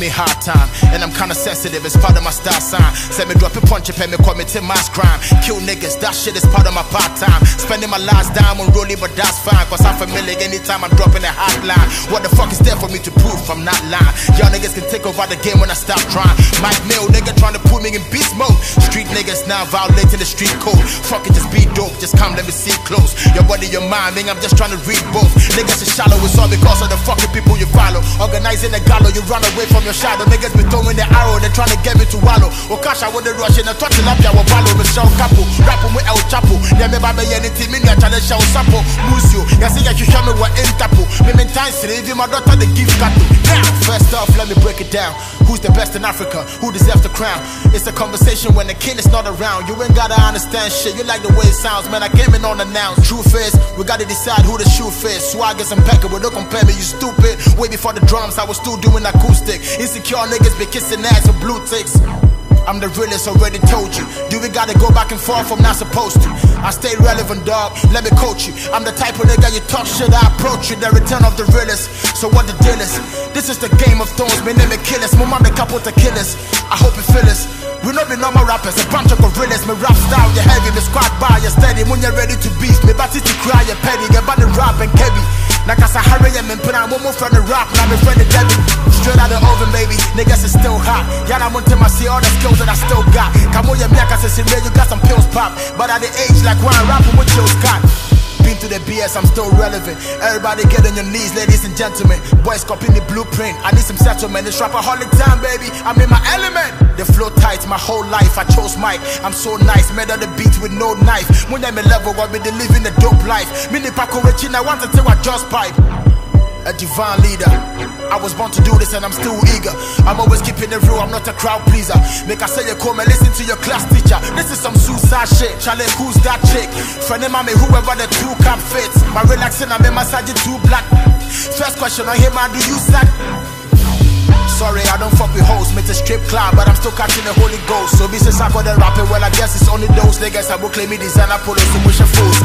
me hard time, and I'm kinda sensitive, it's part of my style sign. Send me drop a punch if me commit mass crime. Kill niggas, that shit is part of my part time. Spending my last dime on rolling, but that's fine, cause I'm familiar anytime I'm dropping a hotline. What the fuck is there for me to prove? I'm not lying. Y'all niggas can take over the game when I stop trying. Mike Mill, nigga trying to put me in beast mode. Street niggas now violating the street code. Fuck it, just be dope, just come let me see close. Your body, your mind, nigga, I'm just trying to read both. Niggas is shallow, it's all because of the fucking people you follow. Organizing the gallow, you run away from your shadow. Niggas be throwing the arrow, they trying to get me to wallow. Okasha with the rush in the touch up, ya will follow me show capo. Rapping with El Chapo. Yeah, me baby anything, me a challenge show sapo. Musio, ya see ya show me what in tapo. Me mean time save my daughter the gift got to. Now, first off, let me break it down. Who's the best in Africa? Who deserves the crown? It's a conversation when the king is not around. You ain't gotta understand shit, you like the way it sounds. Man, I came in unannounced. Truth is, we gotta decide who the shoe fits. Swag is impeccable, don't compare me, you stupid. Way before the drums, I was still doing acoustic. Insecure niggas be kissing ass with blue ticks. I'm the realest, already told you. Do we gotta go back and forth? I'm not supposed to. I stay relevant, dog, let me coach you. I'm the type of nigga you talk shit, I approach you. The return of the realest, so what the deal is? This is the Game of Thrones, my name is Killers. My mom the couple to killers, I hope you feel this. We not be normal rappers, a bunch of gorillas. My rap style, you heavy, me squad bar, you steady. When you're ready to beast, me batty to cry, you petty. Get by the rap and Kebby. Nakasa Harry and me put on one more friend the rap, now me friend the Debbie. Straight out the oven, baby, niggas is still hot. Y'all I want to see all the skills that I still got. Come on, you got some pills pop. But at the age like when I'm rapping with Joe Scott. Been to the BS, I'm still relevant. Everybody get on your knees, ladies and gentlemen. Boys copy me blueprint, I need some settlement. It's rapaholic time, baby, I'm in my element. The flow tight, my whole life, I chose Mike. I'm so nice, made on the beat with no knife. When I'm a level, I'll be living a dope life. Mini Paco Richie, I want to tell I just pipe. A divine leader, I was born to do this and I'm still eager. I'm always keeping it real, I'm not a crowd pleaser. Make I say you come and listen to your class teacher. This is some suicide shit, Charlie, who's that chick? Friend of mine, whoever the true cap fits. My relaxing, I'm in massage too black. First question on him, man, do you sack? Sorry, I don't fuck with hoes, made a strip club, but I'm still catching the Holy Ghost. So since I got the rapping, well I guess it's only those niggas I will claim me designer polo, so much of fools.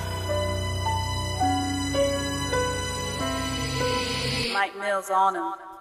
Mike Mills on him.